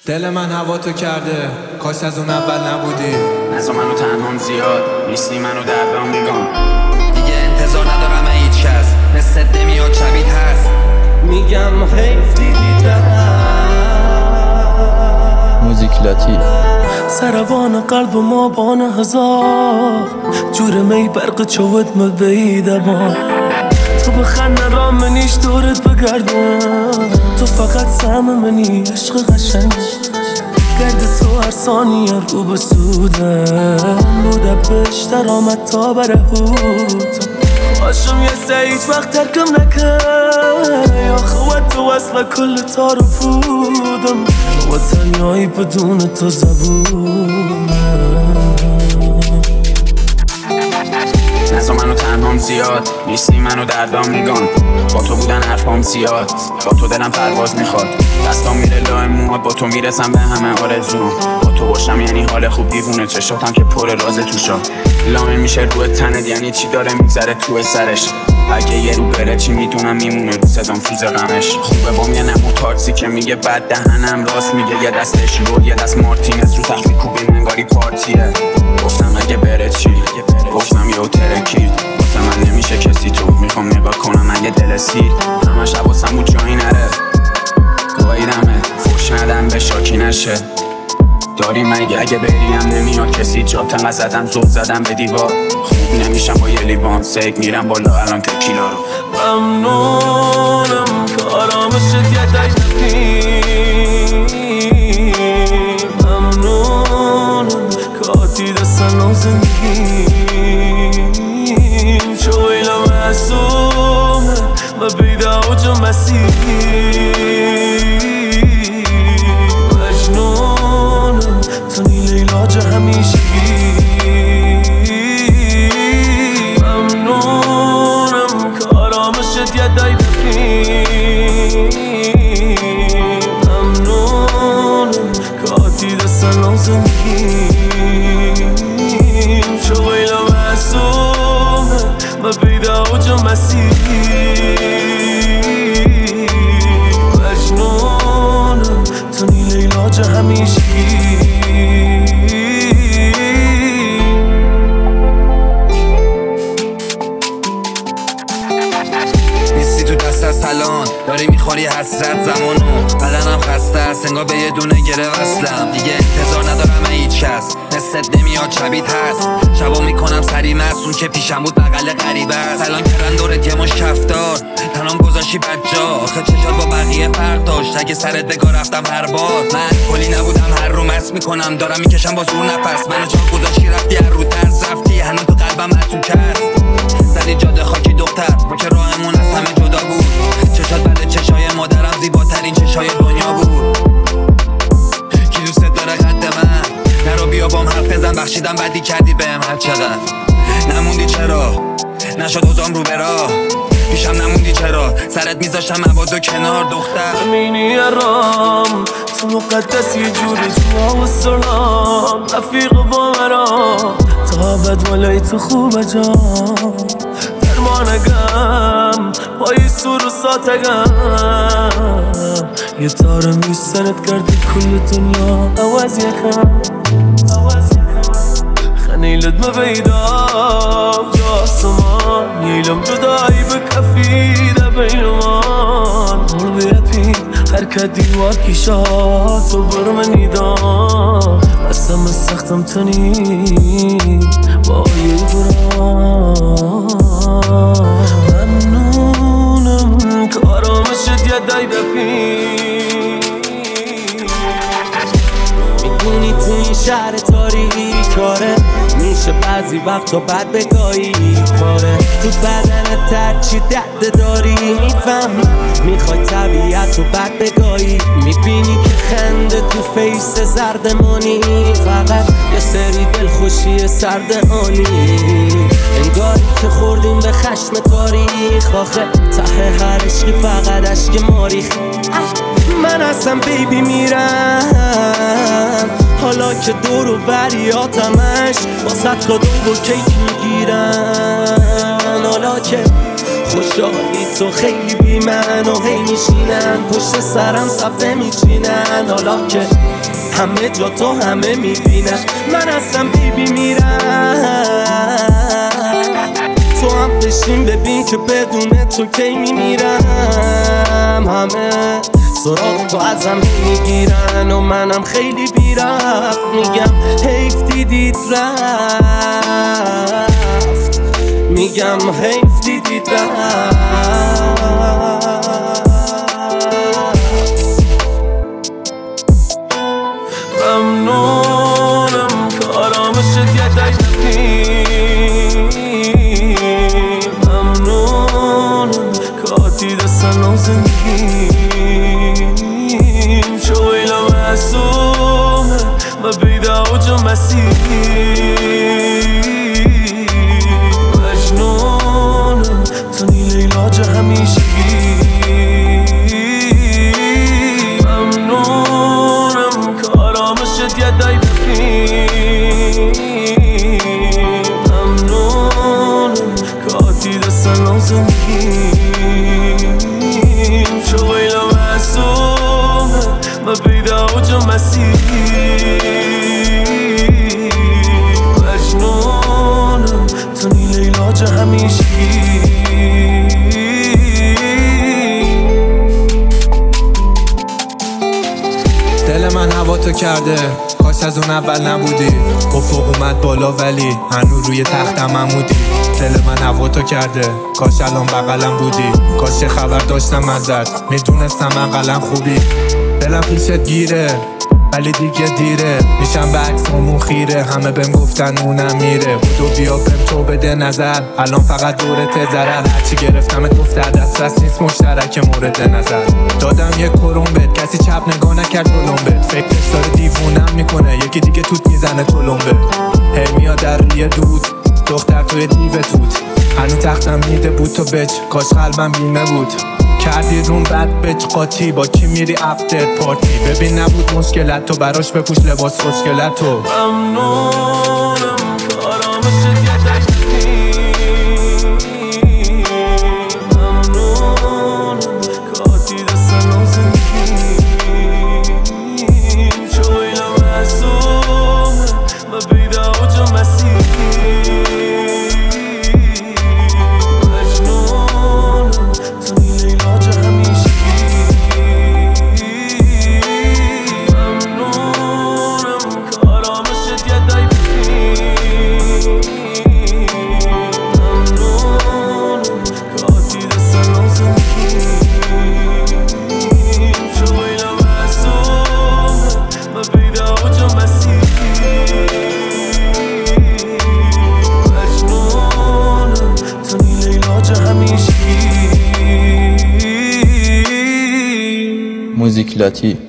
دل من هوا تو کرده، کاش از اون اول نبودی. نزا منو تنهام زیاد نیستی، منو دردام میگم دیگه انتظار ندارم هیچ کس، مثل نمیاد شبیت هست. میگم حیف دیدم موزیک لاتی سربان قلب ما بان هزار جور می برق چوت مبیده با تو بخند را منیش دورت بگردم، تو فقط سهم منی عشق قشنگ، گرد تو هر ثانیه رو بسودم، بوده بشتر آمد تا بره هود باشم یه سه وقت ترکم نکن، یا خوات تو اصلا کل تارو بودم و تنیایی بدون تو زبونم. نزا منو تنهام زیاد نیستی، منو دردام میگم با تو بودن حرفام زیاد، با تو دلم پرواز میخواد، دستام میره لای موهات، با تو میرسم به همه آرزوم، با تو باشم یعنی حال خوب دیوونه، چشاتم که پر راز توشا، لامه میشه روی تنت یعنی چی داره میگذره تو سرش، اگه یه رو بره چی میدونم میمونه رو صدام سوز غمش. خوبه بام یه نمو تاکسی که میگه بد دهنم راست میگه، یه دستش رول یه دست مارتینز رو تخت میکوبیم انگاری پارتیه. گفتم اگه بره چی، گفتم یهو ترکید واسه من نمیشه کسی، تو میخوام نگاه کنم اگه دل سیر همش حواسم بود جایی نره، گاهیدمه فوش ندم به شاکی نشه، داری مگه اگه بریم نمیاد کسی، جاتم زدم زود زدم به دیوار، خوب نمیشم با یه لیوان سیک میرم بالا الان تکیلا رو. ممنونم که آرامشت یه دای نبی، ممنونم که آتی دستن و زندگیم، شویلا معصومه و بیده و جو مسیح، مجنونم تو نیل علاج همیشگی، ممنونم که آرامشت یه دای بپیم، ممنونم که آتی دستن و زندگیم، شویلا معصومه و بیده و جو مسیح، مجنونم تو نیل علاج همیشگی. نیستی تو دست از سلام، داری میخوری حسرت زمانو، بدنم خسته است انگار به یه دونه گره وصلم، دیگه انتظار ندارم هیچ کس، مثل نمیاد شبیت هست، شبا میکنم سری مسون که پیشم بود بغل غریبه است، الان کردن دورت یه مش کفتار تنام گذاشی بجا، آخه چشات با بقیه فرق داشت، اگه سرت بگاه رفتم هر بار، من کلی نبودم هر رو مست میکنم دارم میکشم با زور نفس، منو جا گذاشتی رفتی هر رو ترس رفتی، هنوز تو قلبم متون کرد، زدی جاده خاکی دختر ما که راهمون از همه جدا بود، چشات بعد چشای مادرم زیباترین چشای دنیا بود، کی دوست داره قد من نرو بیا بام حرف بزن، بخشیدم بدی کردی بهم هر چقدر، نموندی چرا نشد اوزام رو برا، پیشم نموندی چرا سرت میذاشتم موادو کنار دختر، امینی رام تو مقدس یه جور جوا و سلام، رفیق با مرا تا بد ولای تو خوبه جام، درمانگم پای سور و ساتگم، یه تار میسرت کردی کل دنیا عوض یکم، خنیلت مبیدا جاسمان، ییلم جدایی به کفیده بینمان، مول بیپی حرکت دیوار کشات و برمنی دام، بسم سختم تنی با یه برام، ممنونم که آرامشت یه دای بپیم، میدونی تو این شهر تاریکی کاره، میشه بعضی وقتا بد بگاهی کاره، تو بدنت ترچی درد داری میفهمی، میخوای طبیعت رو بد بگاهی، میبینی که خنده تو فیس زردمانی، فقط یه سری دلخوشی سردهانی، انگاری که خوردیم به خشم تاریخ، آخه ته هر عشقی فقط عشق ماریخ، من اصلا بیبی میرم، حالا که دور و بریاتمش با صد کادو و کیک میگیرن، حالا که خوشحالی تو خیلی بی من و هی میشینن پشت سرم صفحه میچینن، حالا که همه جا تو همه میبینم، من هستم بیبی میرم. تو هم بشین ببین که بدون تو کی میمیرم. همه سراغ تو ازم میگیرن و منم خیلی بیرفت میگم حیف دیدید رفت، میگم حیف دیدید رفت. ممنونم که آرامشت یه ممنونم که آتی دستن و زندگیم شویلا معصومه ما بیدا و جو مسیح مجنونم تو نیل علاج همیشگی. ممنونم که آرامشت یه دای بخیم، ممنونم که آتی دستن و زندگیم شویلا معصومه ما بیدا و جو مسیح مجنونم تو نیل علاج همیشگی. دل من هوا تو کرده کاش از اون اول نبودی، افق اومد بالا ولی هنوز روی تختم عمودی. دل من هوا تو کرده کاش الان بغلم بودی، کاش خبر داشتم ازت میدونستم انقدر خوبی. دلم پیشت گیره ولی دیگه دیره، میشم به عکسامون خیره، همه بهم گفتن اونم میره. بودو بیا بهم تو بده نظر، الان فقط دورت ضرر، هرچی گرفتم دفتر دسترس نیست مشترک مورد نظر. دادم یک کرومبت کسی چپ نگاه نکرد کلومبت، فکرش داره دیوونم میکنه یکی دیگه توت میزنه تلمبه. هی میاد در روی دود دختر توی دیو توت، هنو تختم میده بود تو بچ کاش قلبم بیمه بود. کردی روم بد بچ قاطی با کی میری افتر پارتی، ببین نبود مشکلت تو براش بپوش لباس خوشگلت تو. ممنونم که آرامشت یه دقیقی، ممنونم که آتی دستن و زندگیم شویلا معصومه ما بیدا و جو مسیح مجنونم تو نیل علاج همیشگی. ممنونم که آرامشت یه دقیقی، ممنونم که آتی دستن و زندگیم شویلا معصومه ما بیدا و جو مسیح مجنونم تو نیل علاج همیشگی. موزیک لاتی